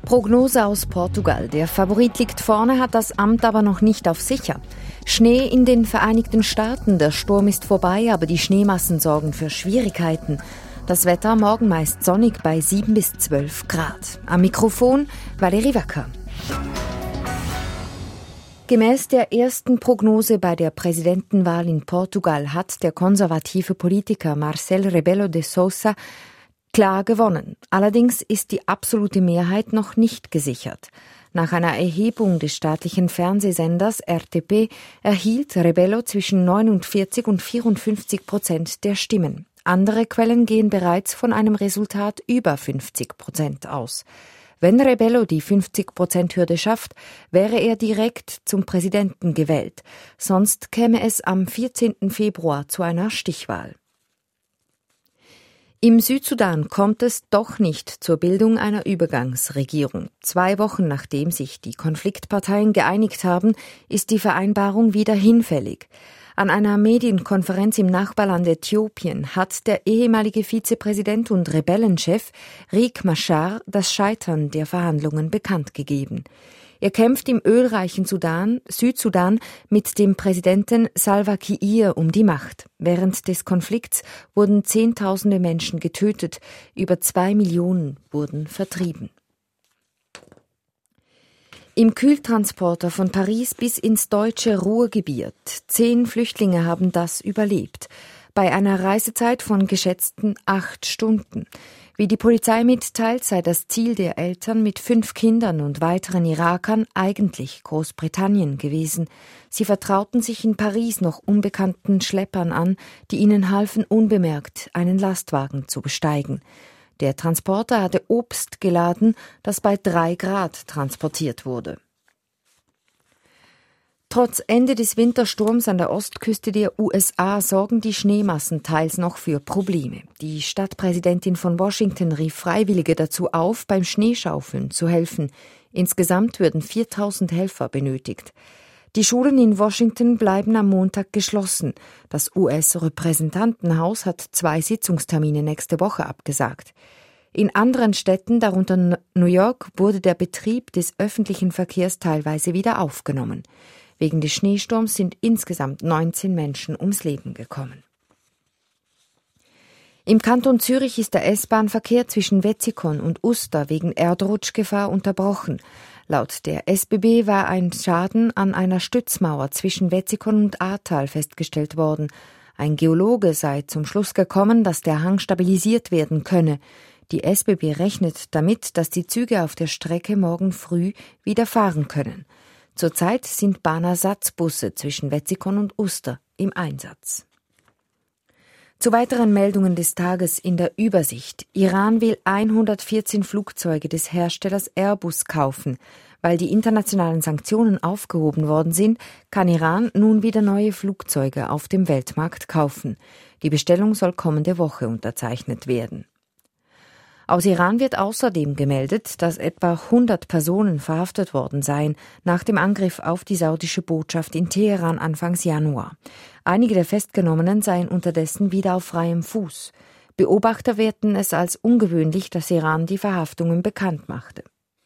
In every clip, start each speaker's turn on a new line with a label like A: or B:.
A: Prognose aus Portugal. Der Favorit liegt vorne, hat das Amt aber noch nicht auf sicher. Schnee in den Vereinigten Staaten. Der Sturm ist vorbei, aber die Schneemassen sorgen für Schwierigkeiten. Das Wetter morgen meist sonnig bei 7 bis 12 Grad. Am Mikrofon Valerie Wacker. Gemäß der ersten Prognose bei der Präsidentenwahl in Portugal hat der konservative Politiker Marcelo Rebelo de Sousa klar gewonnen. Allerdings ist die absolute Mehrheit noch nicht gesichert. Nach einer Erhebung des staatlichen Fernsehsenders RTP erhielt Rebelo zwischen 49 und 54% der Stimmen. Andere Quellen gehen bereits von einem Resultat über 50% aus. Wenn Rebelo die 50%-Hürde schafft, wäre er direkt zum Präsidenten gewählt. Sonst käme es am 14. Februar zu einer Stichwahl. Im Südsudan kommt es doch nicht zur Bildung einer Übergangsregierung. 2 Wochen nachdem sich die Konfliktparteien geeinigt haben, ist die Vereinbarung wieder hinfällig. An einer Medienkonferenz im Nachbarland Äthiopien hat der ehemalige Vizepräsident und Rebellenchef Riek Machar das Scheitern der Verhandlungen bekannt gegeben. Er kämpft im ölreichen Südsudan mit dem Präsidenten Salva Kiir um die Macht. Während des Konflikts wurden Zehntausende Menschen getötet, über 2 Millionen wurden vertrieben. Im Kühltransporter von Paris bis ins deutsche Ruhrgebiet. 10 Flüchtlinge haben das überlebt. Bei einer Reisezeit von geschätzten 8 Stunden. Wie die Polizei mitteilt, sei das Ziel der Eltern mit 5 Kindern und weiteren Irakern eigentlich Großbritannien gewesen. Sie vertrauten sich in Paris noch unbekannten Schleppern an, die ihnen halfen, unbemerkt einen Lastwagen zu besteigen. Der Transporter hatte Obst geladen, das bei 3 Grad transportiert wurde. Trotz Ende des Wintersturms an der Ostküste der USA sorgen die Schneemassen teils noch für Probleme. Die Stadtpräsidentin von Washington rief Freiwillige dazu auf, beim Schneeschaufeln zu helfen. Insgesamt würden 4.000 Helfer benötigt. Die Schulen in Washington bleiben am Montag geschlossen. Das US-Repräsentantenhaus hat 2 Sitzungstermine nächste Woche abgesagt. In anderen Städten, darunter New York, wurde der Betrieb des öffentlichen Verkehrs teilweise wieder aufgenommen. Wegen des Schneesturms sind insgesamt 19 Menschen ums Leben gekommen. Im Kanton Zürich ist der S-Bahn-Verkehr zwischen Wetzikon und Uster wegen Erdrutschgefahr unterbrochen. Laut der SBB war ein Schaden an einer Stützmauer zwischen Wetzikon und Ahrtal festgestellt worden. Ein Geologe sei zum Schluss gekommen, dass der Hang stabilisiert werden könne. Die SBB rechnet damit, dass die Züge auf der Strecke morgen früh wieder fahren können. Zurzeit sind Bahnersatzbusse zwischen Wetzikon und Uster im Einsatz. Zu weiteren Meldungen des Tages in der Übersicht. Iran will 114 Flugzeuge des Herstellers Airbus kaufen. Weil die internationalen Sanktionen aufgehoben worden sind, kann Iran nun wieder neue Flugzeuge auf dem Weltmarkt kaufen. Die Bestellung soll kommende Woche unterzeichnet werden. Aus Iran wird außerdem gemeldet, dass etwa 100 Personen verhaftet worden seien nach dem Angriff auf die saudische Botschaft in Teheran Anfangs Januar. Einige der Festgenommenen seien unterdessen wieder auf freiem Fuß. Beobachter werten es als ungewöhnlich, dass Iran die Verhaftungen bekannt machte.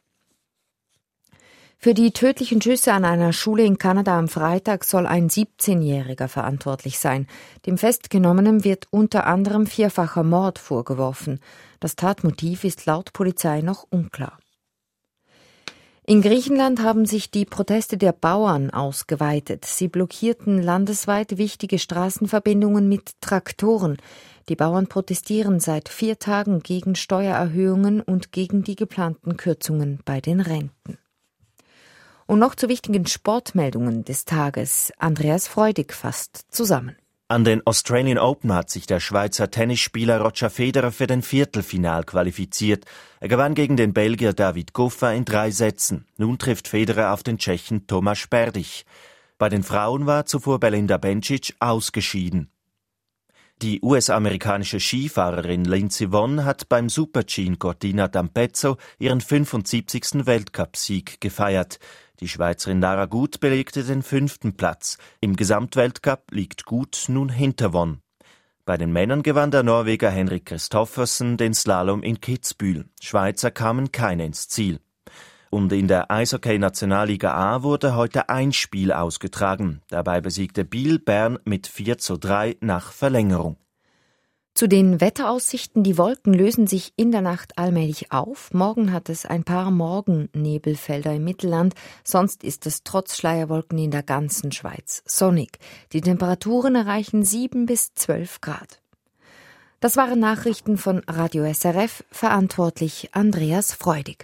A: Für die tödlichen Schüsse an einer Schule in Kanada am Freitag soll ein 17-Jähriger verantwortlich sein. Dem Festgenommenen wird unter anderem 4-facher Mord vorgeworfen. Das Tatmotiv ist laut Polizei noch unklar. In Griechenland haben sich die Proteste der Bauern ausgeweitet. Sie blockierten landesweit wichtige Straßenverbindungen mit Traktoren. Die Bauern protestieren seit 4 Tagen gegen Steuererhöhungen und gegen die geplanten Kürzungen bei den Renten. Und noch zu wichtigen Sportmeldungen des Tages. Andreas Freudig fasst zusammen.
B: An den Australian Open hat sich der Schweizer Tennisspieler Roger Federer für den Viertelfinal qualifiziert. Er gewann gegen den Belgier David Goffin in 3 Sätzen. Nun trifft Federer auf den Tschechen Tomáš Berdych. Bei den Frauen war zuvor Belinda Bencic ausgeschieden. Die US-amerikanische Skifahrerin Lindsey Vonn hat beim Super-G in Cortina d'Ampezzo ihren 75. Weltcupsieg gefeiert. Die Schweizerin Lara Gut belegte den 5. Platz. Im Gesamtweltcup liegt Gut nun hinter Vonn. Bei den Männern gewann der Norweger Henrik Kristoffersen den Slalom in Kitzbühel. Schweizer kamen keine ins Ziel. Und in der Eishockey-Nationalliga A wurde heute ein Spiel ausgetragen. Dabei besiegte Biel Bern mit 4:3 nach Verlängerung.
A: Zu den Wetteraussichten: Die Wolken lösen sich in der Nacht allmählich auf. Morgen hat es ein paar Morgennebelfelder im Mittelland. Sonst ist es trotz Schleierwolken in der ganzen Schweiz sonnig. Die Temperaturen erreichen 7 bis 12 Grad. Das waren Nachrichten von Radio SRF, verantwortlich Andreas Freudig.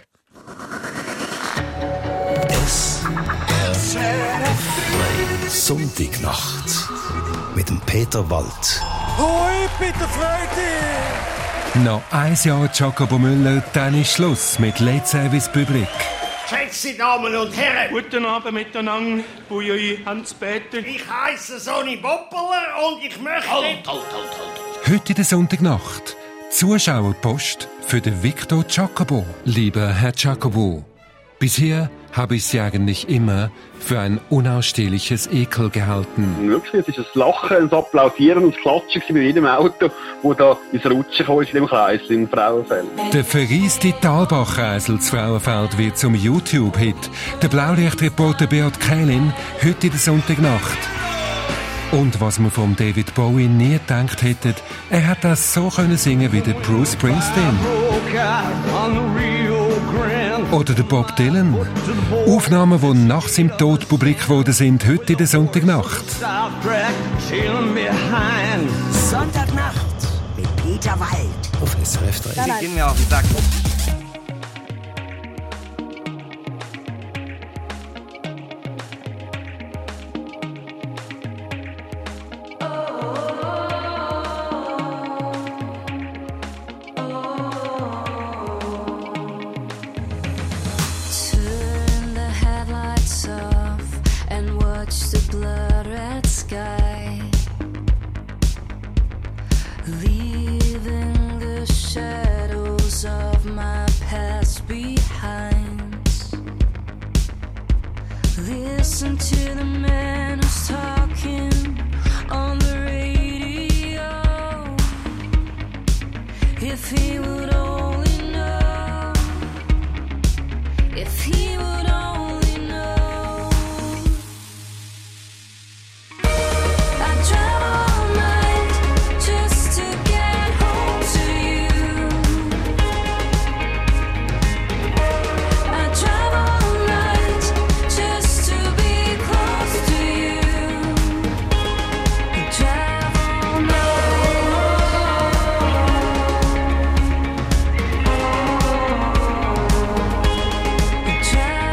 C: Sonntagnacht mit dem Peter Wald.
D: Hoi, Peter Freudig!
E: Noch ein Jahr Jacobo Müller, dann ist Schluss mit Late Service Public.
D: Geschätzte Damen und Herren!
F: Guten Abend miteinander, Bujoi Hans-Peter.
D: Ich heisse Sonny Boppeler und ich möchte... Halt.
E: Heute in der Sonntagnacht Zuschauerpost für den Victor Jacobo. Lieber Herr Jacobo, bisher habe ich Sie eigentlich immer für ein unausstehliches Ekel gehalten.
G: Wirklich, es ist ein Lachen, ein Applaudieren und ein Klatschen bei jedem Auto, das da ins Rutschen kam in dem Kreis in Frauenfeld.
E: Der verreiste Talbach-Kreisel zu Frauenfeld wird zum YouTube-Hit. Der Blaulichtreporter Beat Kählin, heute in der Sonntagnacht. Und was man von David Bowie nie gedacht hätte, er hat das so können singen wie der Bruce Springsteen. Oder der Bob Dylan. Aufnahmen, die nach seinem Tod publik geworden sind, heute in der Sonntagnacht.
H: Sonntagnacht mit Peter Wald.
C: Auf SRF 3.
H: Sie gehen mir auf den Sack.
I: Drive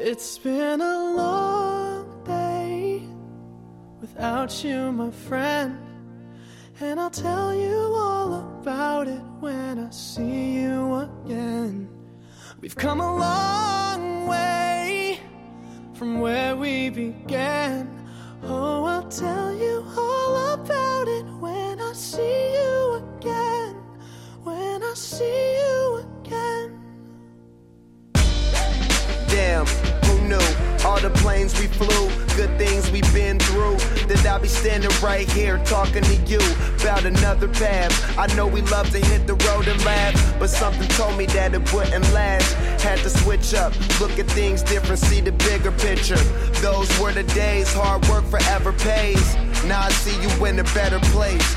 I: It's been a long day without you, my friend, and I'll tell you all about it when I see you again. We've come a long way from where we began. Oh, I'll tell you all about it when I see you again. When I see you again.
J: Damn, who knew? All the planes we flew, good things we've been through. That I'll be standing right here talking to you about another path. I know we love to hit the road and laugh, but something told me that it wouldn't last. Had to switch up, look at things different, see the bigger picture. Those were the days, hard work forever pays. Now I see you in a better place.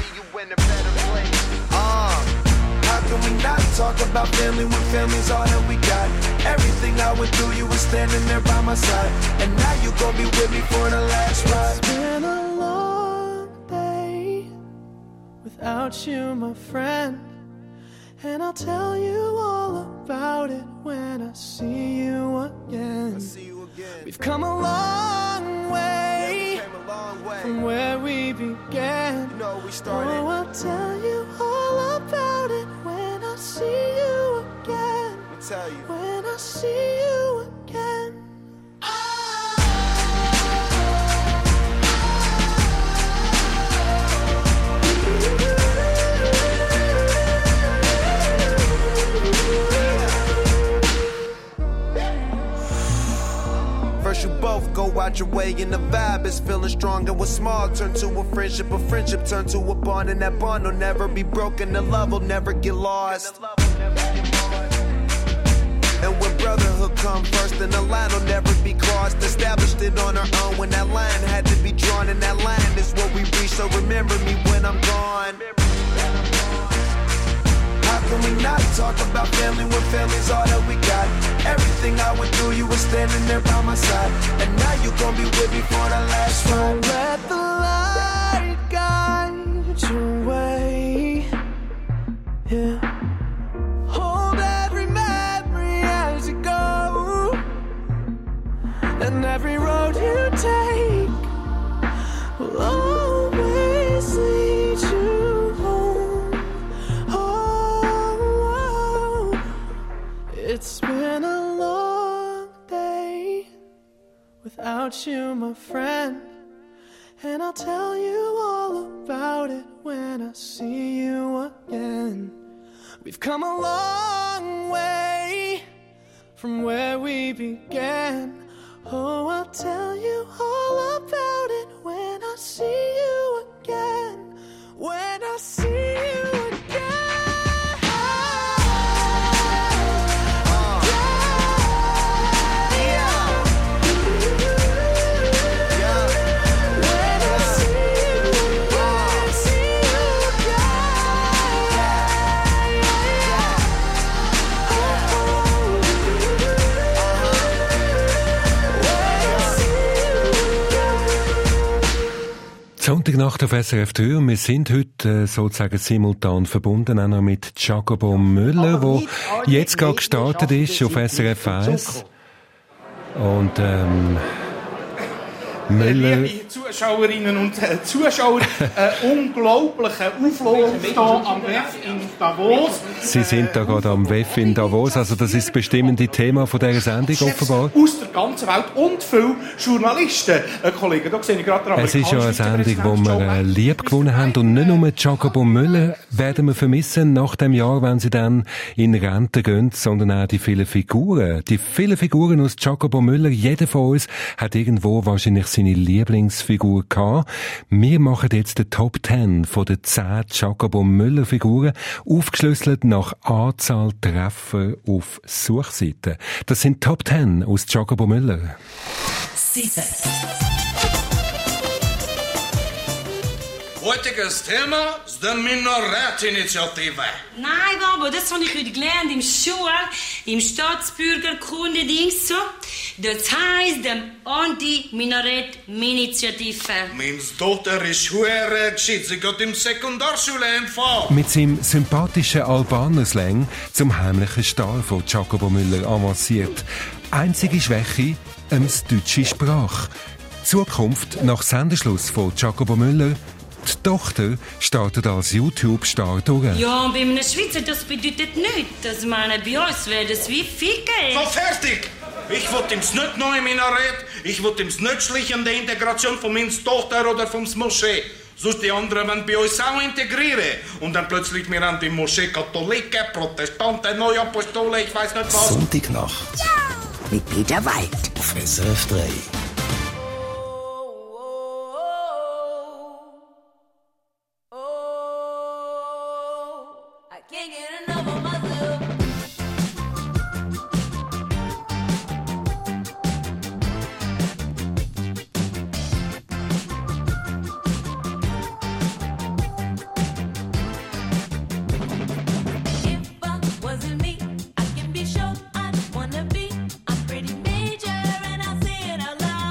J: How can we not talk about family when family's all that we got? Everything I went through, you were standing there by my side, and now you gon' be with me for the last ride.
I: It's been a long day without you, my friend, and I'll tell you all about it when I see you again. We've come a long way, from where we began.
J: You know, we started.
I: Oh, I'll tell you all about it when I see you again.
J: I'll tell you.
I: When I see you again.
J: First you both go out your way and the vibe is feeling strong, and what's small turn to a friendship turn to a bond, and that bond will never be broken, the love will never get lost. And when brotherhood come first, then the line will never be crossed. Established it on our own when that line had to be drawn, and that line is what we reach, so remember me when I'm gone. How can we not talk about family when family's all that we got? Everything I went through, you were standing there by my side, and now you gon' be with me for the last ride.
I: Let the light guide your way. Yeah. Hold every memory as you go, and every road you take will always lead you home. Oh, it's been a long day without you, my friend, and I'll tell you all about it when I see you again. We've come a long way from where we began. Oh, I'll tell you all about it when I see you again. When I see you again.
E: Sonntagnacht auf SRF 3. Wir sind heute sozusagen simultan verbunden auch noch mit Jacobo Müller, der jetzt gerade gestartet ist auf SRF 1. Und Müller...
F: Liebe Zuschauerinnen und Zuschauer, unglaublicher Auflauf hier am WEF in Davos.
E: Sie sind da gerade am WEF in Davos, also das ist das bestimmende Thema von dieser Sendung offenbar.
F: Aus der ganzen Welt und viele Journalisten. Kollegen, da sehe ich gerade den
E: Es ist ja eine Sendung, die wir lieb gewonnen haben, und nicht nur Jacobo Müller werden wir vermissen nach dem Jahr, wenn sie dann in Rente gehen, sondern auch die vielen Figuren. Die vielen Figuren aus Jacobo Müller. Jeder von uns hat irgendwo wahrscheinlich seine Lieblingsfigur gehabt. Wir machen jetzt den Top 10 von den 10 Jacobo Müller Figuren, aufgeschlüsselt nach Anzahl Treffer auf Suchseiten. Das sind Top 10 aus Jacobo Müller.
K: 7.
L: Heutiges Thema ist die Minarett-Initiative.
K: Nein, Babo, das habe ich heute gelernt im Schule, im Staatsbürgerkunde-Dings so. Das heisst, die Anti-Minarett-Initiative.
L: Meine Tochter ist schwer, sie geht im Sekundarschule empfangen.
E: Mit seinem sympathischen Albaner-Slang zum heimlichen Star von Jacobo Müller avanciert. Einzige Schwäche: die deutsche Sprache. Zukunft nach Sendeschluss von Jacobo Müller. Die Tochter startet als YouTube-Star durch.
K: Ja, bei einem Schweizer, das bedeutet nichts. Das meine, bei uns wäre das wie Ficken.
L: So, fertig! Ich will ihm nicht neu in meiner Rede, ich will ihm nicht schleichen der Integration von meiner Tochter oder vom Moschee. Sonst die anderen wollen bei uns auch integrieren. Und dann plötzlich wir haben die Moschee Katholiken, Protestanten, Neuapostolen, ich weiß nicht was.
C: Sonntagnacht.
H: Ja! Mit Peter Wald.
C: Auf SRF 3.
M: Wasn't me, I can be sure I'd wanna be. I'm pretty major and I say it out loud.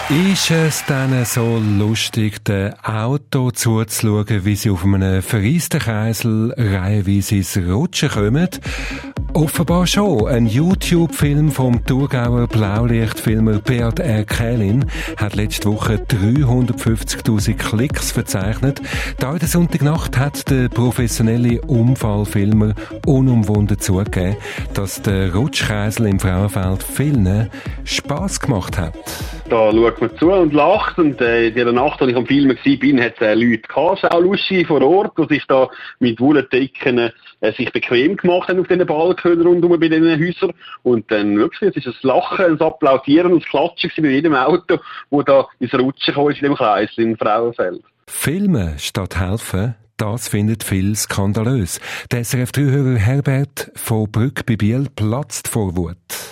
E: Ist es dann so lustig, dem Auto zuzuschauen, wie sie auf einem verreisten Kreisel reihenweise ins Rutschen kommen? Offenbar schon. Ein YouTube-Film vom Thurgauer Blaulichtfilmer Beat R. Kählin hat letzte Woche 350'000 Klicks verzeichnet. Da in der Sonntagnacht hat der professionelle Unfallfilmer unumwunden zugegeben, dass der Rutschkreisel im Frauenfeld vielen Spass gemacht hat.
G: Da schaut man zu und lacht und in dieser Nacht, als ich am Film war, hat es Leute gehabt, auch lustig vor Ort, die sich da mit Wollendecken sich bequem gemacht haben auf diesen Balkonen rundum bei diesen Häusern. Und dann wirklich, es ist ein Lachen, ein Applaudieren und ein Klatschen bei jedem Auto, das da ins Rutschen kam, in dem Kreis in Frauenfeld.
E: Filmen statt helfen, das findet viel skandalös. Der SRF3-Hörer Herbert von Brück bei Biel platzt vor Wut.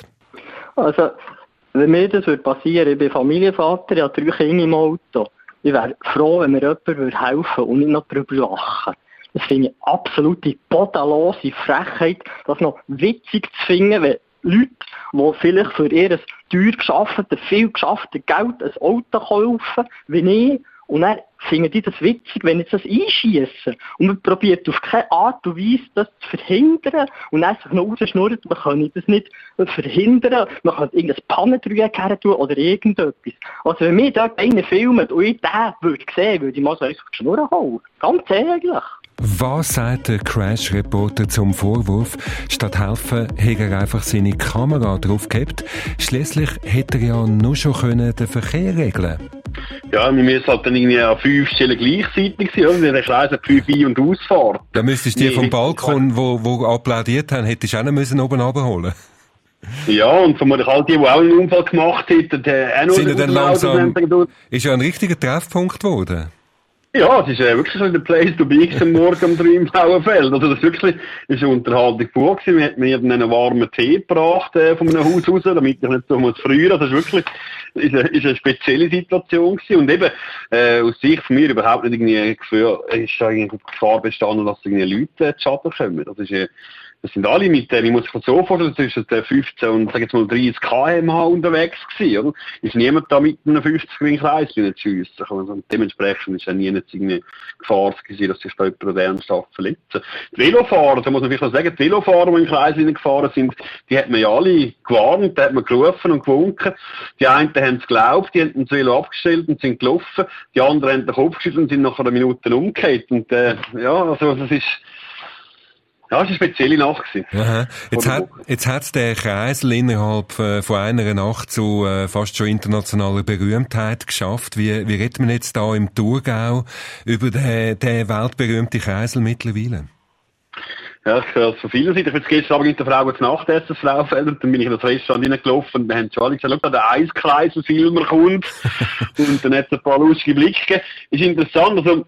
M: Also, wenn mir das passieren würde, ich bin Familienvater, ich habe 3 Kinder im Auto. Ich wäre froh, wenn mir jemand helfen würde und nicht noch darüber lachen. Das finde ich absolute bodenlose Frechheit, das noch witzig zu finden, wenn Leute, die vielleicht für ihr teuer geschafftes, viel geschafftes Geld ein Auto kaufen, wie ich, und dann finden die das witzig, wenn ich das einschiessen. Und man probiert auf keine Art und Weise, das zu verhindern. Und dann sich noch rausschnurrt, man kann das nicht verhindern. Man kann irgendein Pannendreieck her tun oder irgendetwas. Also wenn mir da einer filmt und ich den würde sehen, würde ich mal so auf die Schnur hauen. Ganz ehrlich.
E: Was sagt der Crash-Reporter zum Vorwurf? Statt helfen, hat er einfach seine Kamera draufgehabt. Schliesslich hätte er ja nur schon den Verkehr regeln können.
G: Ja, wir müssen halt dann irgendwie an 5 Stellen gleichzeitig sein, oder? Der Kreis hat 5 Ein- und Ausfahrt.
E: Da müsstest du die vom Balkon, wo applaudiert haben, hättest du auch noch müssen oben runterholen.
G: Ja, und vermutlich all die auch einen Unfall gemacht hätten, auch noch...
E: Sind dann langsam... Ist ja ein richtiger Treffpunkt geworden. Ja,
G: es ist wirklich so der Place to be am Morgen um 3 im Frauenfeld. Also das wirklich ist eine Unterhaltung pur gewesen. Wir hatten mir dann einen warmen Tee gebracht von einem Haus raus, damit ich nicht so muss frieren. Das ist wirklich ist eine spezielle Situation gewesen. Und eben aus Sicht von mir überhaupt nicht irgendwie ist da irgendwie Gefahr bestanden, dass irgendwie Leute zu Schaden kommen. Das sind alle mit, ich muss sich so vorstellen, zwischen 15 und, sag jetzt mal, 30 km/h unterwegs gewesen, oder? Ist niemand da mit einem 50er Kreis zu schiessen. Also dementsprechend ist ja nie eine Gefahr gewesen, dass sich jemand ernsthaft verletzen. Die Velofahrer, da muss man vielleicht noch sagen, die Velofahrer, die im Kreis gefahren sind, die hat man ja alle gewarnt, da hat man gerufen und gewunken. Die einen haben es geglaubt, die haben das Velo abgestellt und sind gelaufen. Die anderen haben den Kopf geschüttelt und sind nach einer Minute umgekehrt. Und, also, das ist eine spezielle Nacht gewesen.
E: Jetzt hat's der Kreisel innerhalb von einer Nacht zu fast schon internationaler Berühmtheit geschafft. Wie redet man jetzt da im Thurgau über den weltberühmten Kreisel mittlerweile?
G: Ja, ich höre es von vielen Seiten. Ich bin gestern Abend mit der Frau zu Nacht essen, das Frauenfeld, und dann bin ich in das Restaurant reingelaufen und dann haben schon alle gesagt, schau, der Eiskreisel-Filmer kommt. Und dann hat es ein paar lustige Blicke gegeben. Ist interessant, also,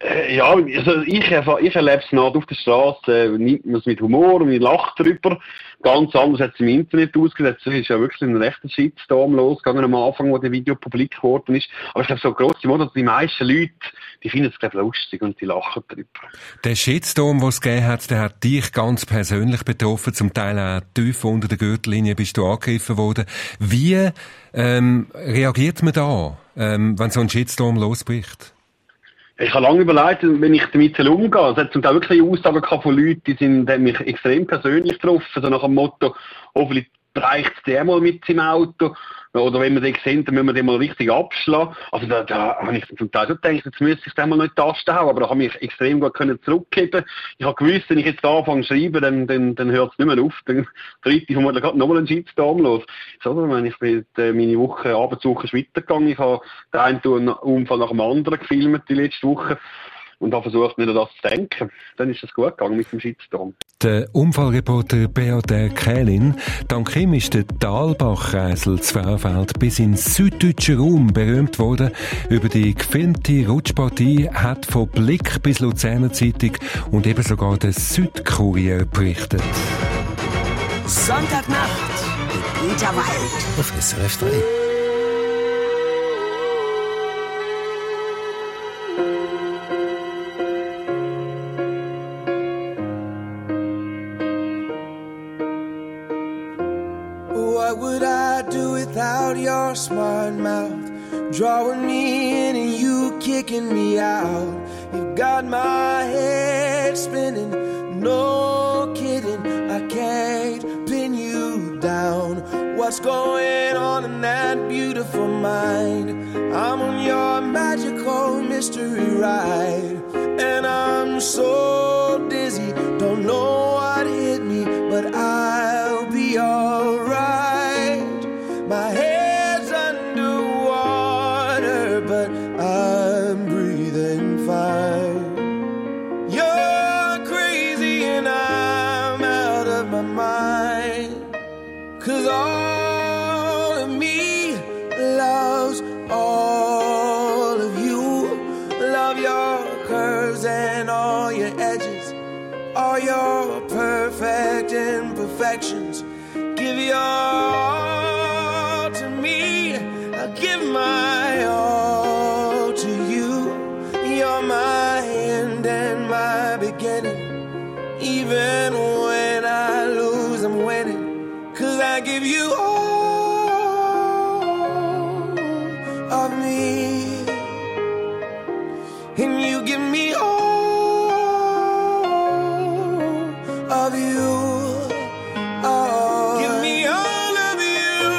G: ich erlebe es auf der Straße, nimmt man es mit Humor und mit Lachen drüber. Ganz anders hat es im Internet ausgesehen. Es ist ja wirklich ein rechter Shitstorm losgegangen am Anfang, wo der Video publik geworden ist. Aber ich glaube, so gross im Monat, die meisten Leute, die finden es, glaube ich, lustig und die lachen drüber.
E: Der Shitstorm, den es gegeben hat, der hat dich ganz persönlich betroffen. Zum Teil auch tief unter der Gürtellinie bist du angegriffen worden. Wie reagiert man da, wenn so ein Shitstorm losbricht?
G: Ich habe lange überlegt, wenn ich damit umgehe. Es hat zum Teil wirklich Aussagen gehabt von Leuten, die haben mich extrem persönlich getroffen, so nach dem Motto, hoffentlich reicht es der mal mit seinem Auto. Oder wenn wir den sehen, dann müssen wir den mal richtig abschlagen. Also da habe ich zum Teil schon gedacht, jetzt müsste ich den mal nicht in die Taste hauen, aber da habe ich mich extrem gut zurückgeben. Ich habe gewusst, wenn ich jetzt anfange zu schreiben, dann hört es nicht mehr auf. Dann tritt ich vermutlich gerade nochmal einen Shitstorm los. Ich bin meine Arbeitswoche ist weitergegangen. Ich habe den einen Unfall nach dem anderen gefilmt die letzte Woche. Und habe versucht, nicht an das zu denken. Dann ist es gut gegangen mit dem Shitstorm.
E: Der Unfallreporter Beat R. Kählin. Dank ihm ist der Talbach-Kreisel zu Frauenfeld bis ins süddeutschen Raum berühmt worden. Über die gefilmte Rutschpartie hat von Blick bis Luzerner Zeitung und eben sogar der Südkurier berichtet.
H: Sonntagnacht mit Peter Wald
C: auf SRF 3.
N: What would I do without your smart mouth?
I: drawing me in and you kicking me out. You've got my head spinning, no kidding, I can't pin you down. What's going on in that beautiful mind? I'm on your magical mystery ride, and I'm so dizzy, don't know what hit me, but I'll be alright. My head's underwater, but I'm breathing fine. You're crazy and I'm out of my mind, 'cause all of me loves all of you. Love your curves and all your edges, all your perfect imperfections. Give your all to me, I'll give my all to you. You're my end and my beginning. Even when I lose, I'm winning, 'cause I give you all of me, and you give me all of you. Oh, give me all of you.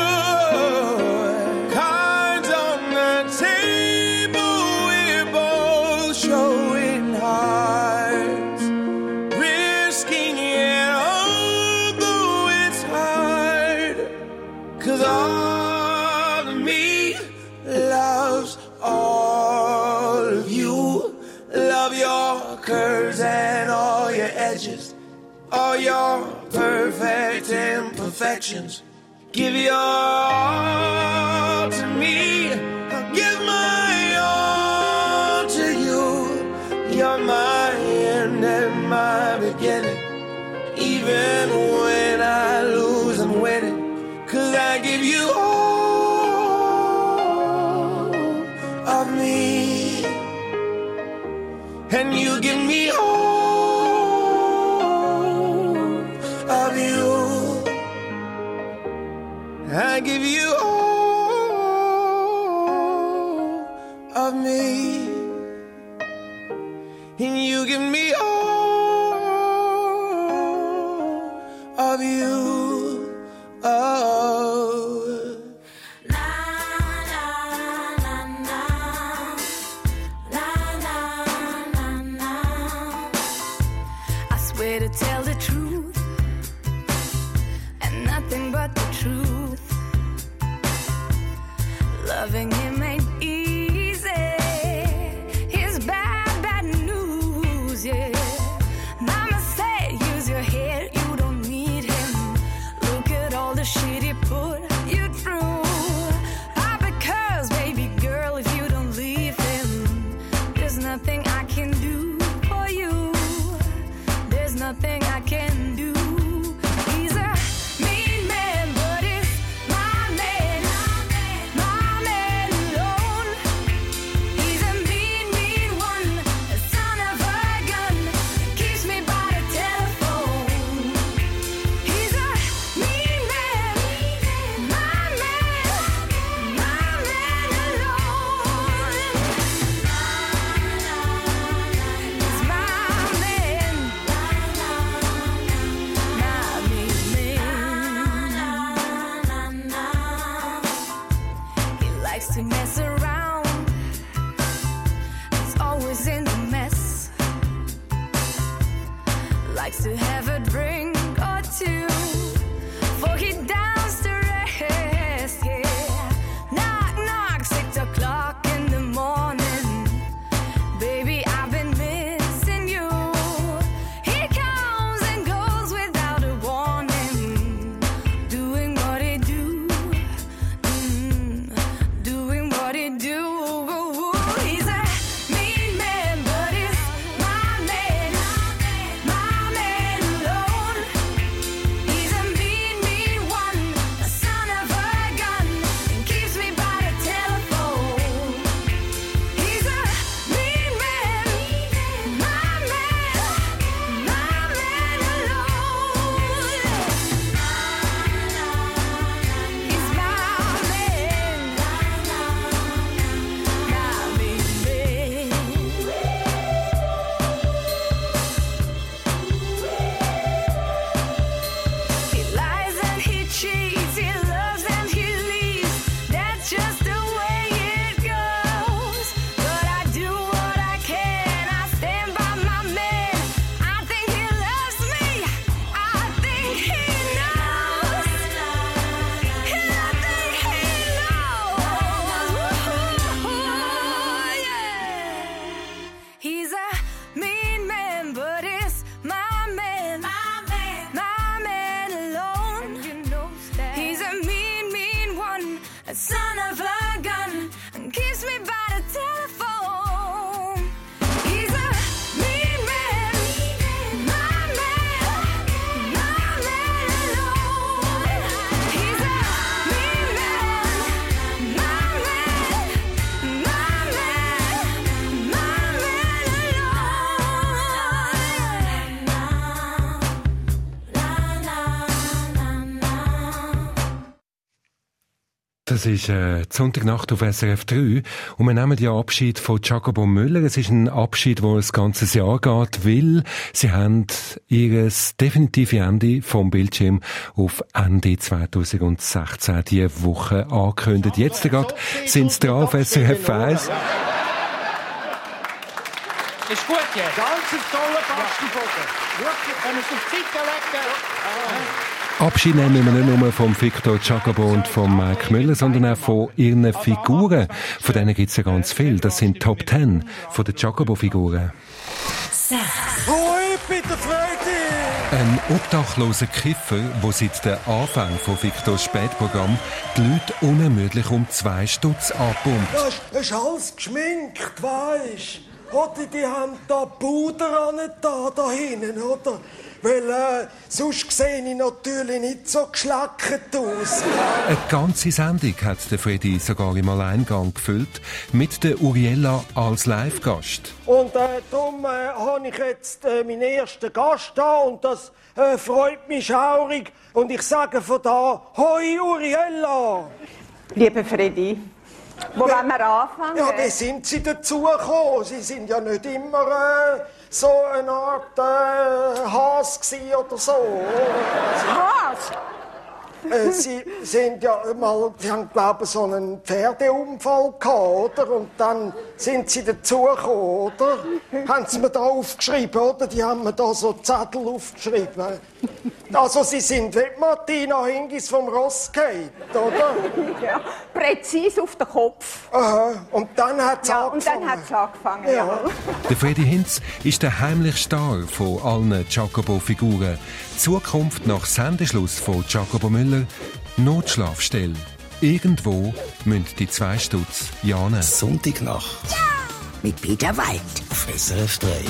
I: Cards on the table, we're both showing hearts, risking it although it's hard, 'cause all of me loves all of you. Love your curves and all your edges, all your perfect imperfections. Give your all to me, I'll give my all to you. You're my end and my beginning. Even when I lose, I'm winning, 'cause I give you all of me, and you give me all of you. I give you all of me, and you give me all of you. Oh.
N: To tell the truth and nothing but the truth, loving him ain't easy. He's bad, bad news, yeah. Mama say use your head, you don't need him. Look at all the shit he put you through. Ah, because baby girl, if you don't leave him, there's nothing I can do for you. There's nothing I can do. He's a mean man, but he's my man, my man alone. He's a mean, mean one, a son of a gun, keeps me by the telephone. He's a mean man, my man, my man alone. He's my man. To mess around, he's always in the mess. Likes to have a drink or two before he downs to rest, yeah. Knock, knock, 6 o'clock in the morning. Baby, I've been missing you. He comes and goes without a warning, doing what he do. Doing what he son of a gun and keeps me by the telephone. He's a mean man, my man, alone. He's a mean man, my man,
E: Das ist die Sonntagnacht auf SRF 3 und wir nehmen ja Abschied von Jacobo Müller. Es ist ein Abschied, der ein ganzes Jahr geht, weil sie haben ihr definitive Ende vom Bildschirm auf Ende 2016 diese Woche angekündigt. Jetzt gerade sind sie dran auf SRF 1.
F: Ist gut jetzt. Ganz ein toller Bastibogen. Wirklich, wenn wir es auf die Seite legen.
E: Abschied nehmen wir nicht nur vom Victor Jacobo und von Mike Müller, sondern auch von ihren Figuren. Von denen gibt es ja ganz viel. Das sind Top 10 von den Jacobo-Figuren.
O: Ruhig, bitte, Freude!
E: Ein obdachloser Kiffer, der seit dem Anfang von Victors Spätprogramm die Leute unermüdlich um 2 Stutz anpumpt.
O: Das ist alles geschminkt, weisst. Oder die haben da Puder da hinten, oder? Weil sonst sehe ich natürlich nicht so geschlackert aus.
E: Eine ganze Sendung hat der Freddy sogar im Alleingang gefüllt, mit der Uriella als Live-Gast.
O: Und darum habe ich jetzt meinen ersten Gast da und das freut mich schaurig. Und ich sage von da, hoi Uriella!
P: Lieber Freddy, wo wollen wir anfangen?
O: Ja, wie sind Sie dazugekommen? Sie sind ja nicht immer so eine Art Has gsi oder so.
P: Has?
O: Sie sind ja mal, Sie haben glaube ich so einen Pferdeunfall gehabt, oder? Und dann sind Sie dazugekommen, oder? Haben Sie mir da aufgeschrieben, oder? Die haben mir da so Zettel aufgeschrieben. Also Sie sind wie Martina Hingis vom Rossgate, oder?
P: Ja, präzise auf den Kopf.
O: Aha, und dann hat es
P: angefangen. Und dann hat es angefangen, ja.
E: Der Freddy Hinz ist der heimliche Star von allen Jacobo-Figuren. Zukunft nach Sendeschluss von Jacobo Müller, Notschlafstelle. Irgendwo müssen die 2 Stutz jahnen.
C: Sonntagnacht.
H: Ja! Mit Peter Wald.
C: Auf SRF 3.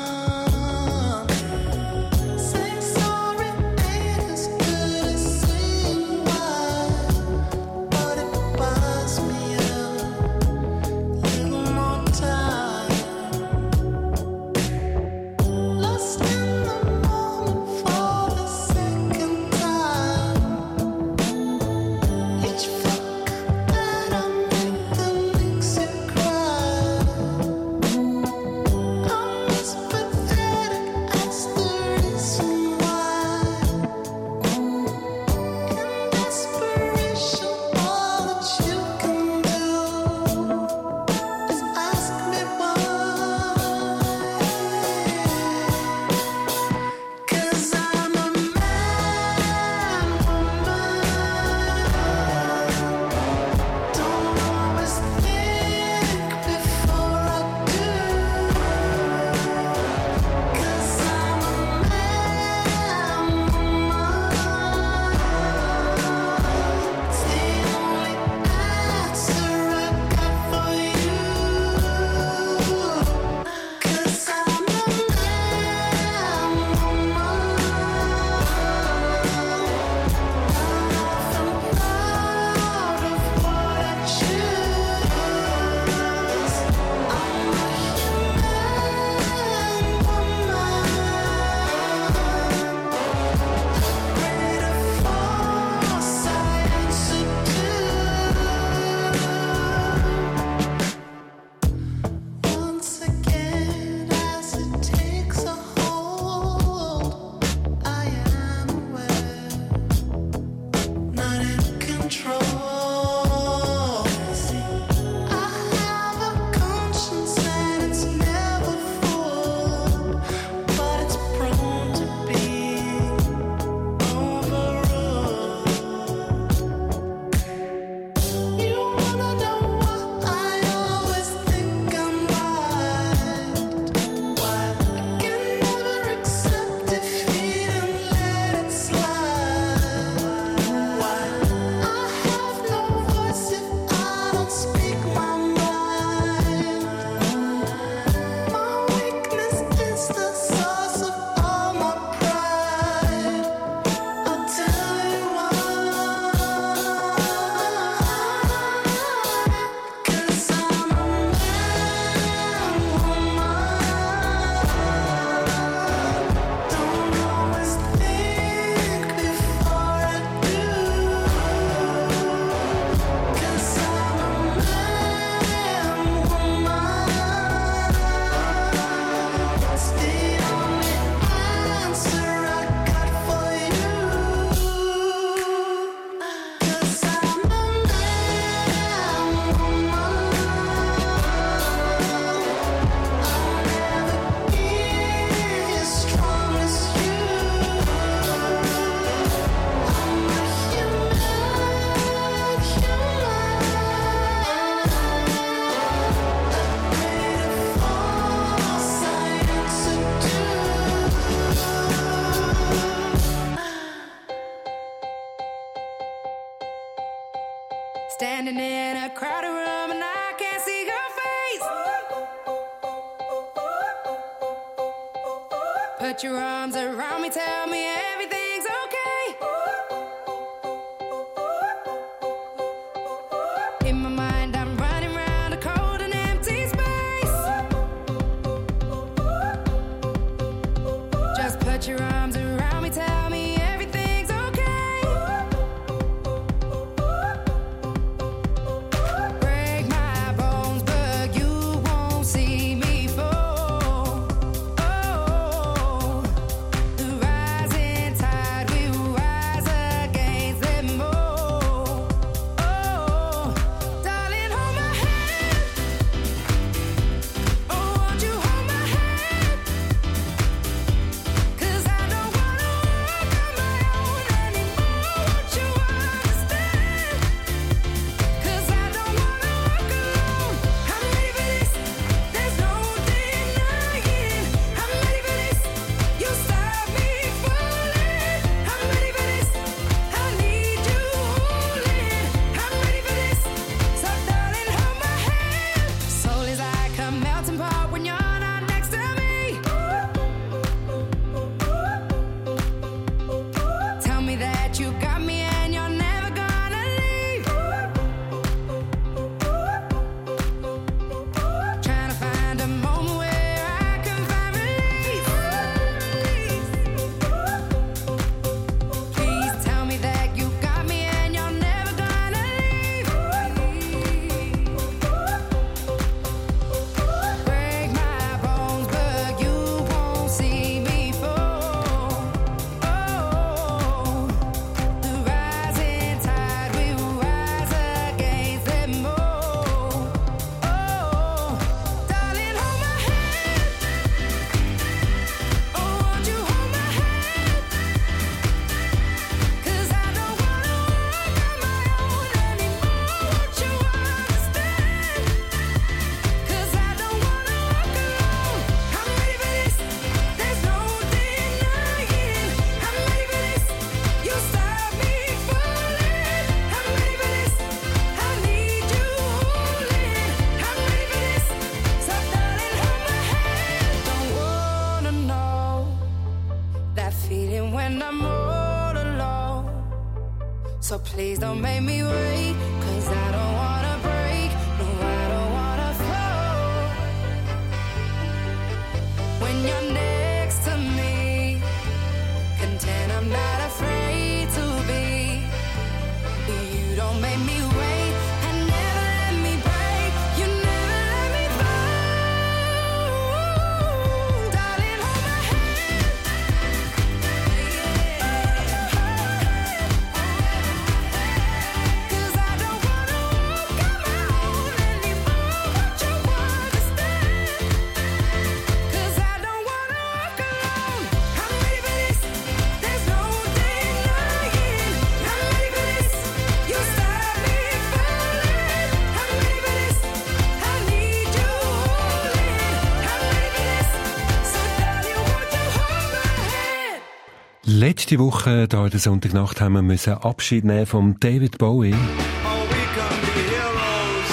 I: Say sorry, ain't as good as saying
N: Put your arms around me, tell me everything's okay. In my mind, I'm running round a cold and empty space. Just put your arms around me, tell me everything's okay. Break my bones, but you won't see me fall. Oh, the rising tide will rise against them all. Oh, darling, hold my hand. Oh, won't you hold my hand? 'Cause I don't wanna walk on my own anymore. Won't you understand? 'Cause I don't wanna walk alone. I'm ready for this. There's no denying. I'm ready for this. You stop me falling. I'm ready for this. I need you holding. I'm ready for this. So darling, hold my hand. Soul is like a melting pot when you're not next to me. Tell me that you got me and you're never gonna leave. Trying to find a moment where I can find release. Please tell me that you got me and you're never gonna leave. Break my bones, but you won't see me fall. Oh, the rising tide will rise against them all. Oh, darling, hold my hand. Oh, won't you hold my hand? 'Cause I don't wanna walk on my own anymore. Won't you understand? 'Cause I don't wanna walk alone. I'm ready for this. There's no denying. I'm ready for this. You stop me falling. I'm ready for this. I need you holding. I'm ready for this. So darling, hold my hand. Don't wanna know that feeling when I'm all alone. So please don't make me wait, 'cause I don't wanna break. No, I don't wanna fall. When you're next to me, content I'm not afraid to be. You don't make me wait and never let me break. You never let me fall. Darling, hold my hand. 'Cause I don't wanna walk on my own anymore. Won't you understand? 'Cause I don't wanna walk alone. I'm ready for this. There's no denying. I'm ready for this. You stop me falling. I'm ready for this. I need you holding. I'm ready for this. So darling, won't you hold my hand?
E: Letzte Woche, hier in der Sonntagnacht, haben wir müssen Abschied nehmen von David Bowie.
I: Oh, we can be heroes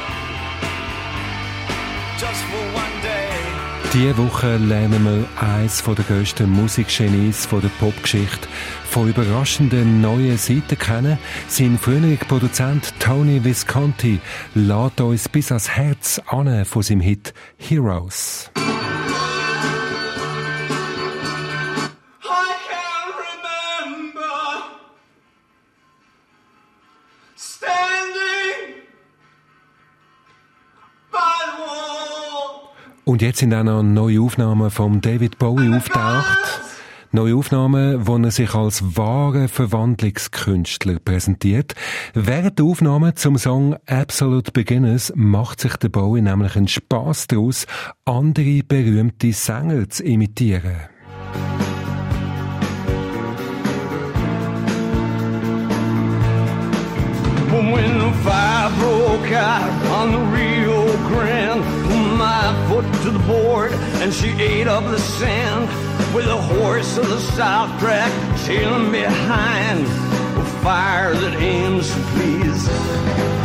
I: just for one day.
E: Diese Woche lernen wir eines der grössten Musikgenies der Popgeschichte von überraschenden neuen Seiten kennen. Sein früherer Produzent Tony Visconti lädt uns bis ans Herz an von seinem Hit Heroes.
I: I can remember standing by the wall.
E: Und jetzt sind auch noch neue Aufnahmen von David Bowie auftaucht. Neue Aufnahmen, wo er sich als wahrer Verwandlungskünstler präsentiert. Während der Aufnahmen zum Song Absolute Beginners macht sich der Bowie nämlich einen Spass daraus, andere berühmte Sänger zu imitieren.
I: When the fire broke out on the Rio Grande, put my foot to the board and she ate up the sand. With a horse of the South track sailing behind, a fire that aims to please.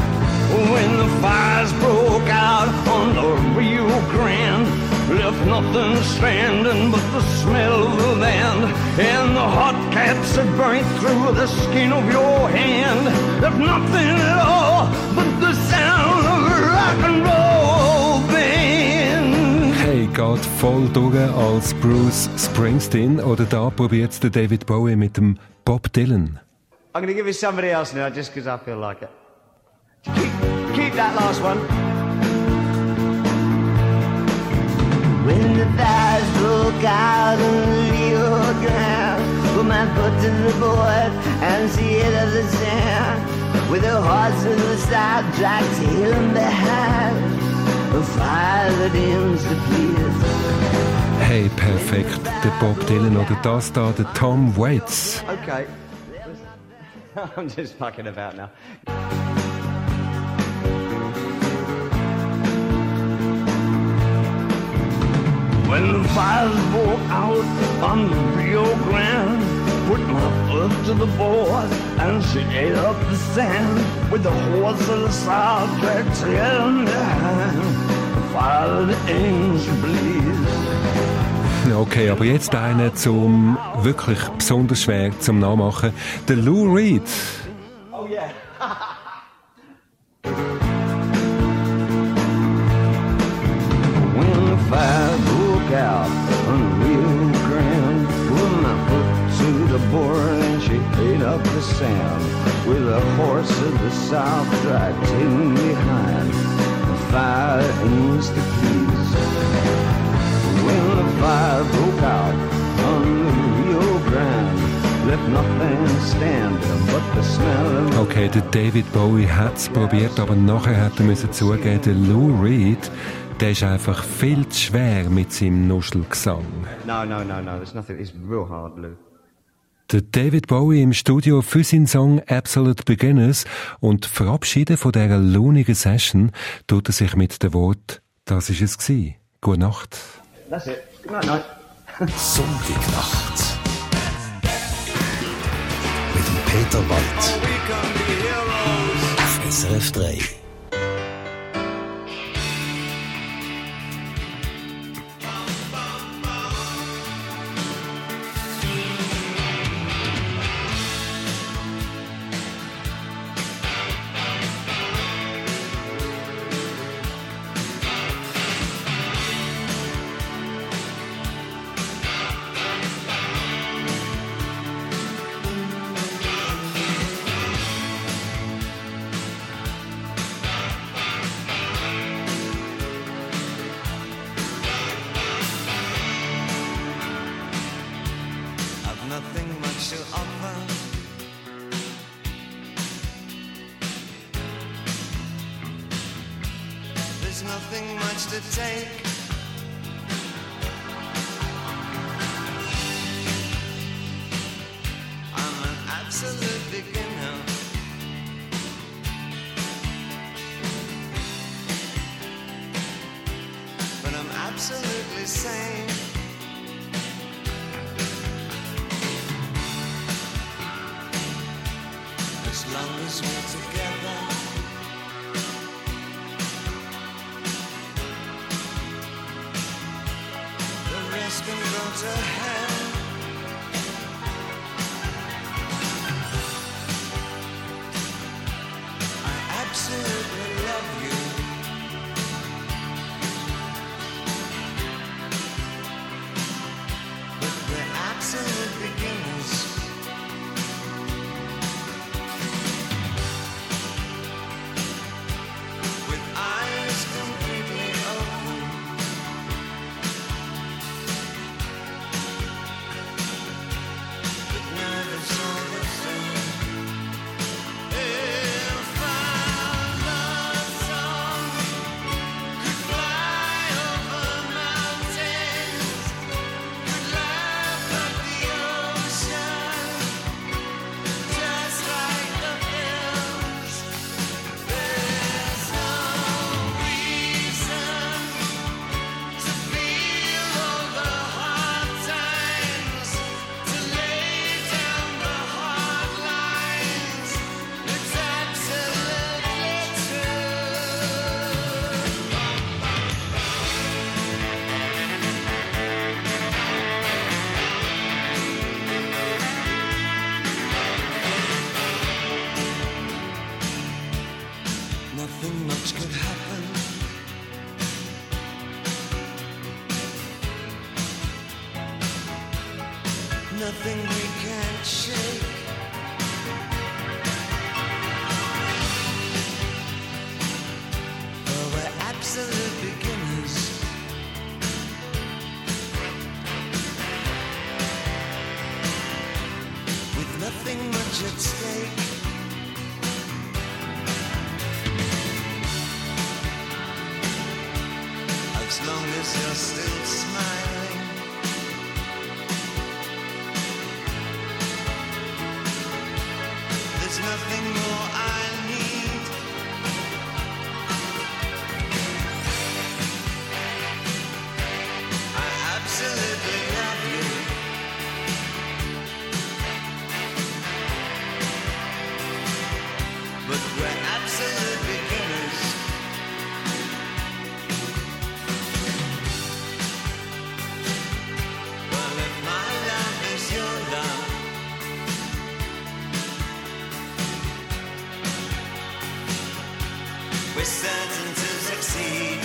I: When the fires broke out on the Rio Grande, left nothing
Q: nothing standing but the smell of the land and the hot cats that burn through the skin of your hand. There's nothing at all but the sound of a rock and roll band.
E: Hey, geht voll durch als Bruce Springsteen oder da probiert der David Bowie mit dem Bob Dylan.
R: I'm going to give it somebody else now just because I feel like it. Keep that last one.
S: When the fires broke out on the Rio Grande, put my foot to the board and see it of the sand. With the horse in the south, dragged him behind. A fire that ends to please.
E: Hey, perfekt. Der Bob Dylan oder das da, der Tom Waits.
R: Okay. I'm just fucking about now.
Q: When the fires broke out on the Rio Grande, put my foot to the board and she ate up the sand. With the horse of the south dragged him behind. The fire that aims to bleed.
E: Okay, aber jetzt einer zum wirklich besonders schwer zum Nachmachen. Der Lou Reed.
R: Oh yeah.
Q: When the fire broke out on the Rio Grande, put my foot to the board and she ate up the sand. With the horse of the south dragged him behind. The fire aims to please. When the fire broke out on the Rio Grande, left nothing standing but the smell of...
E: Okay, der David Bowie hat es probiert, aber nachher hat er müssen zugeben, der Lou Reed, der ist einfach viel zu schwer mit seinem Nuschelgesang.
R: No, there's nothing, it's real hard, Lou.
E: Der David Bowie im Studio für seinen Song Absolute Beginners und verabschieden von dieser launigen Session tut er sich mit dem Wort «Das ist es gsi». Gute Nacht.
R: That's it. Good night.
C: Sonntagnacht. Mit dem Peter Wald. Auf SRF 3.
J: nothing we can't shake. Oh, we're absolute beginners. With nothing much at stake. As long as you're still smiling. There's nothing more I need. I absolutely love you. But we're absolute beginners. Well, if my love is your love, we're certain to succeed.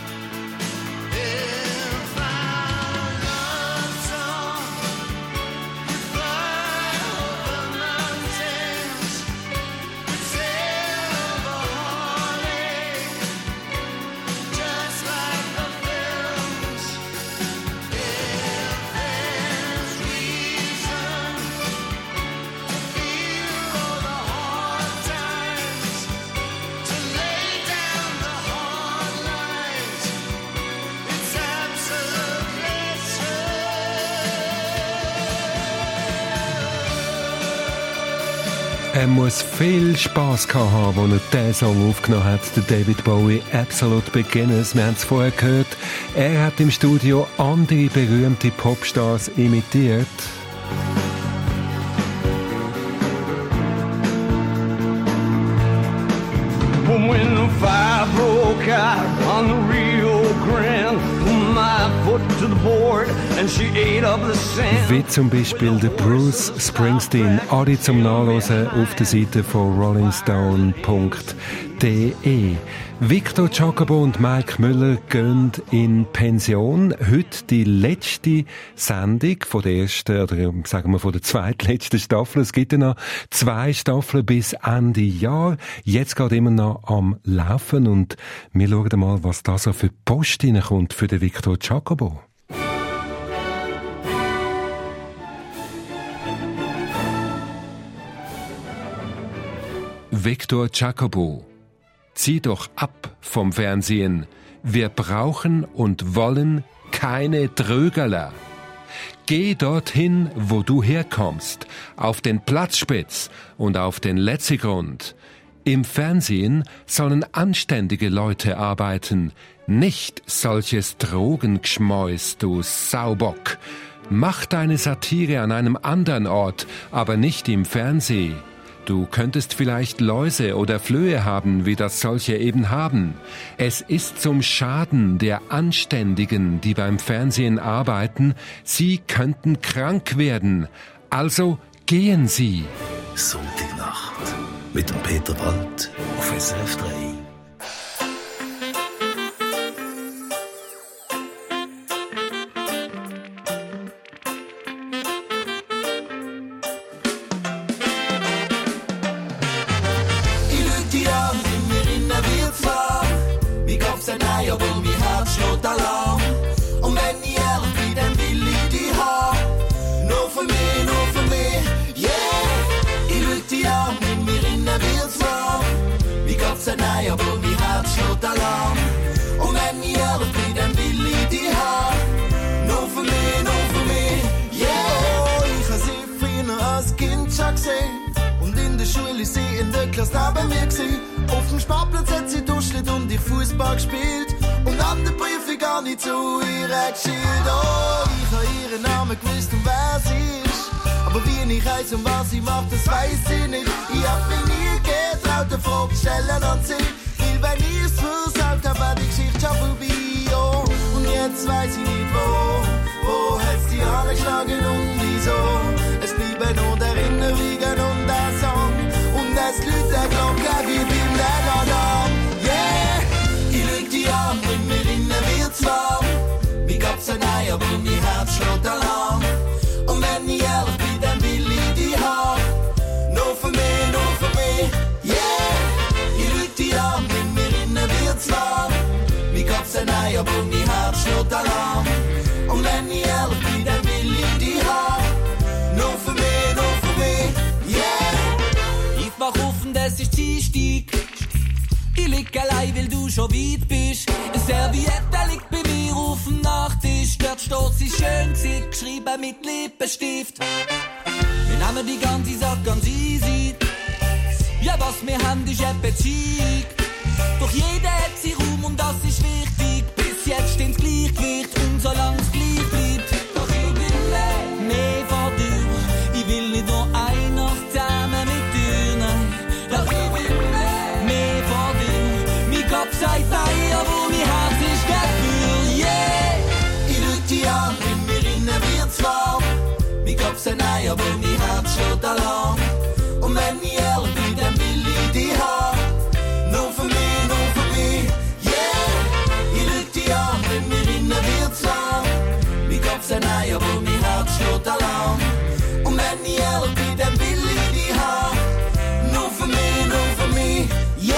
J: If our love song could fly over mountains, could sail over Holly, just like the films. If there's reason to feel all the hard times, to lay down the hard lines, it's absolutely true.
E: Er muss viel Spass gehabt haben, als er diesen Song aufgenommen hat, der David Bowie, Absolute Beginners. Wir haben es vorher gehört. Er hat im Studio andere berühmte Popstars imitiert.
Q: When the fire broke out on the Rio Grande, put my foot to the board and she ate up the sand.
E: Wie zum Beispiel der Bruce Springsteen. Alle zum Nachlesen auf der Seite von rollingstone.de. Victor Giacobo und Mike Müller gehen in Pension. Heute die letzte Sendung von der ersten, oder sagen wir von der zweitletzten Staffel. Es gibt ja noch 2 Staffeln bis Ende Jahr. Jetzt geht immer noch am Laufen und wir schauen mal, was da so für Post reinkommt für den Victor Giacobo. Victor Giacobo. Zieh doch ab vom Fernsehen. Wir brauchen und wollen keine Trögerler. Geh dorthin, wo du herkommst, auf den Platzspitz und auf den Letzigrund. Im Fernsehen sollen anständige Leute arbeiten, nicht solches Drogengeschmäus, du Saubock. Mach deine Satire an einem anderen Ort, aber nicht im Fernsehen. Du könntest vielleicht Läuse oder Flöhe haben, wie das solche eben haben. Es ist zum Schaden der Anständigen, die beim Fernsehen arbeiten. Sie könnten krank werden. Also gehen Sie.
C: Sonntagnacht mit dem Peter Wald auf SRF 3.
J: Aber mein Herz schlägt Alarm. Und wenn ich ehrlich bin, dann will ich dich haben. Nur für mich, yeah. Ich schau dich an, in mir innen wird's warm. Mein Kopf sagt nein, aber mein Herz schlägt Alarm. Und wenn ich ehrlich bin, dann will ich dich haben. Nur für mich, yeah. Ich hab sie früher als Kind schon gesehen. Und in der Schule ist sie in der Klasse neben mir gewesen. Auf dem Sportplatz hat sie duschelt und ich Fußball gespielt. Und an der Briefe gar nicht zu ihr geschielt. Oh, ich hab ihren Namen gewusst und wer sie ist. Aber wie ich heiss und was sie macht, das weiss ich nicht. Ich hab mich nie getraut, eine Frage stellen an sie. Weil wenn ich's versagt hab, war die Geschichte schon vorbei. Oh, und jetzt weiss ich nicht wo hat's die angeschlagen und wieso. Es bleiben nur die Erinnerungen und der Song. Und es läutet der Glocke wie beim Leonard. Yeah, ich lüg die an, in mir innen wird's warm. Mein Kopf sagt nein, aber mein Herz schlägt Alarm. Und wenn ich ehrlich
T: Blick allein, weil du schon weit bist. Eine Serviette liegt bei mir auf dem Nachttisch. Dort steht sie schön gewesen, geschrieben mit Lippenstift. Wir nehmen die ganze Sache ganz easy. Ja, was wir haben, ist Appetit. Doch jeder hat seinen Raum und das ist wichtig. Bis jetzt stimmt das Gleichgewicht und solange es gleich bleibt. Doch ich will mehr von dir. Ich will nicht nur eine Nacht zusammen mit dir, nein. Doch ich will mehr von dir. Mein Kopf sagt nein, aber mein Herz ist dafür, yeah. Ich lüge dich an, in mir innen wird's warm. Mein Kopf sagt nein, aber mein Herz schlägt Alarm. Und wenn ich ehrlich bin, dann will ich dich haben. Nur für mich, yeah. Ich lüge dich an, in mir innen wird's warm. Mein Kopf sagt nein, aber mein Herz schlägt Alarm. Und wenn ich ehrlich bin, dann will ich dich haben. Nur für mich, yeah.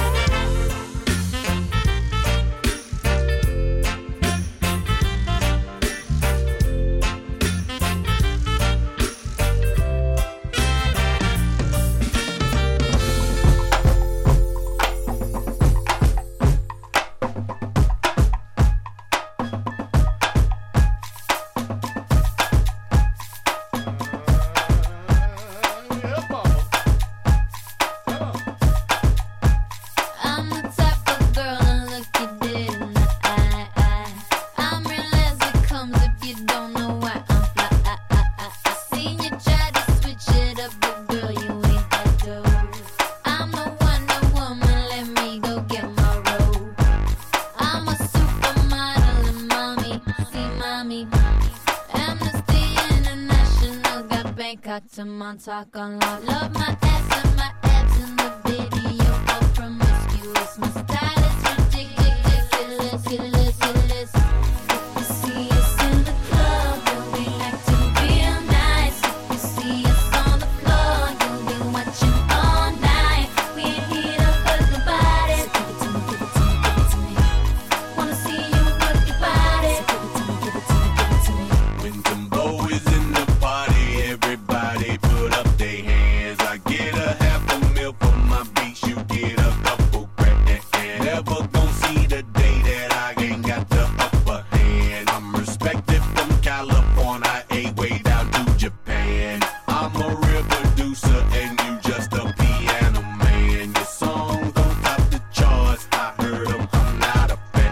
U: To Montauk on love my ass and my abs in the video, all promiscuous. My style is ridiculous, ridiculous. If you see us in the club, you'll be acting real nice. If you see us on the floor, you'll be watching all night. We ain't here to hurt nobody. So give it to me, give it to me, give it to me. Wanna see you work your body. So give it to me, give it to me, give it to me.
V: When Timbo is in the party, everybody put up their hands. I get a half a meal for my beats, you get a couple grand. Never gon' see the day that I ain't got the upper hand. I'm respected from California, way down to Japan. I'm a real producer and you just a piano man. Your songs don't top the charts, I heard them, I'm not a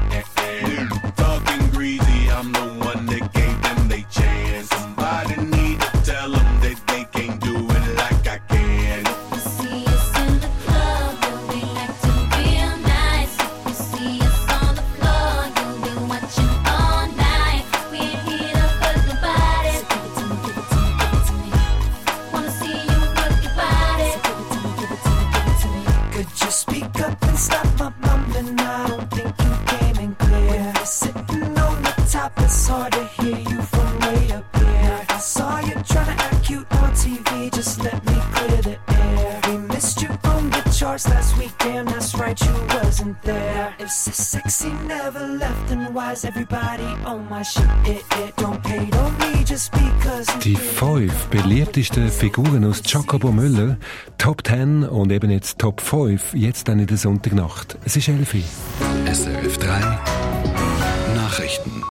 V: fan. Talking greasy, I'm the one that gave them they chance. Somebody need to tell them that they can't do it like I can.
U: You see us in the club, you'll be acting real nice. If you see us on the floor, you'll be watching all night. We ain't here to hurt nobody. So give it to me, give it to me, give it to me. Wanna see you work your body. So give it to me, give it to me, give it to me.
I: Could you speak up and stop my mumbling? I don't think you came in clear. When you're sitting on the top, it's hard to hear you from way up here. I saw you trying to act cute on TV, just let me clear the air. We missed you on the charts last weekend, that's right, you wasn't there. If so sexy never left, then why's everybody on my shit? Don't hate on me just because you
E: Die 5 beliebtesten Figuren aus Jacobo Müller, Top 10 und eben jetzt Top 5, jetzt dann in der Sonntagnacht. Es ist 11 Uhr.
C: SRF 3 Nachrichten.